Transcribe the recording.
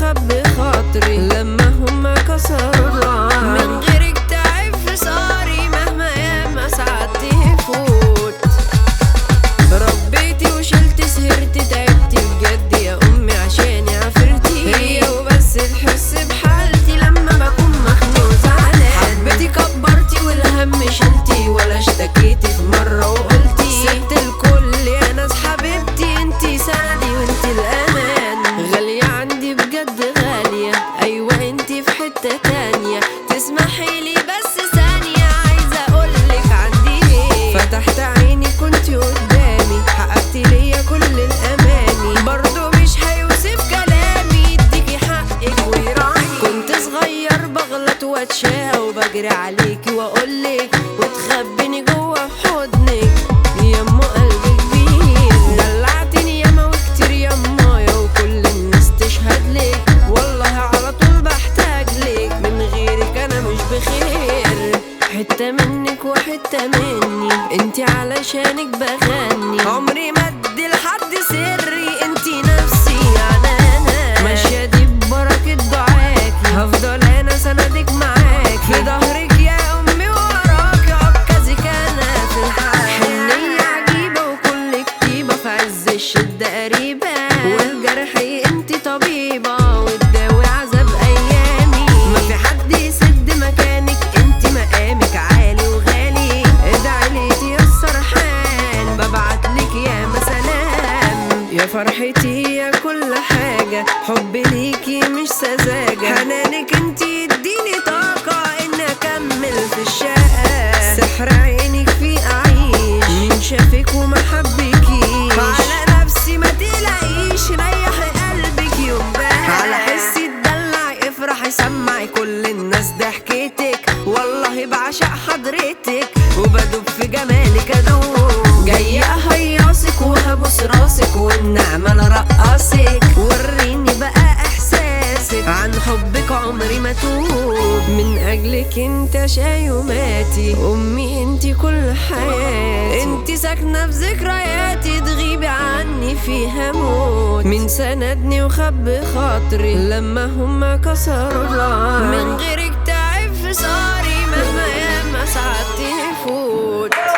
وخبي خاطري لما هما كسروا الرعاة. من غيرك تعب في صاري مهما ياما ساعات يفوت. ربيتي وشلت سهرتي تعبتي بجد يا امي عشاني عفرتي. هي وبس تحس بحالتي لما بكون مخنوق زعلان. حبيتي كبرتي والهم شلتي ولا اشتكيتي في مرة وقلتي سبت الكل يا ناس حبيبتي. انتي سندي وانتي الامان. غالية عندي بجد غالية ايوه انتي في حتة تانية. تسمحيلي بس ثانية عايزة اقولك عندي ايه. فتحت عيني كنتي قدامي حققتي ليا كل الاماني. برضو مش هيوصف كلامي يديكي حقك ويراعي. كنت صغير بغلط واتشاقى وبجري عليكي واقولك وتخبيني جوا في حضنك. يما قلبي كبير دلعتني ياما وكتير يمايا وكل الناس تشهد لك. والله على طول بحتاج لك من غيرك انا مش بخير. حتة منك وحتة مني انتي علشانك بغني. عمري ما ادي لحد سري انتي نفسي انا ماشية دي ببركة دعاكي. هفضل انا سندك معاكي في ظهرك يا امي وراكي عكازك انا في الحال. حنية عجيبة وكل كتيبة في عز الشدة قريبة. والجرح انتي طبيبة وتداوي عذاب ايامي. ما في حد يسد مكانك انتي مقامك عالي وغالي. ادعيلي تيسر حال ببعتلك يا مسلام. يا فرحتي يا كل حاجة حبي ليكي مش سذاجة. حنانك انتي يديني طاقة اني اكمل في الشقة. سحر عينك في اعيش مين شافك وما حبكيش. على نفسي ما تلاقيش ريحي قلبك يوم بقى. على حسي تدلعي افرحي سمعي كل الناس ضحكتك. والله بعشق حضرتك وبدوب في جمالك ادوب. جاية اهيصك وهبوس راسك والنعمة انا رقصك. وريني بقى احساسك عن حبك عمري ما توب. من اجلك انت شايوماتي امي انتي كل حياتي. انتي ساكنة في ذكرياتي تغيبي عني فيها موت. من سندني وخبي خاطري لما هما كسروا الرعاة. من غيرك تعب في صاري مهما ياما ساعات يفوت.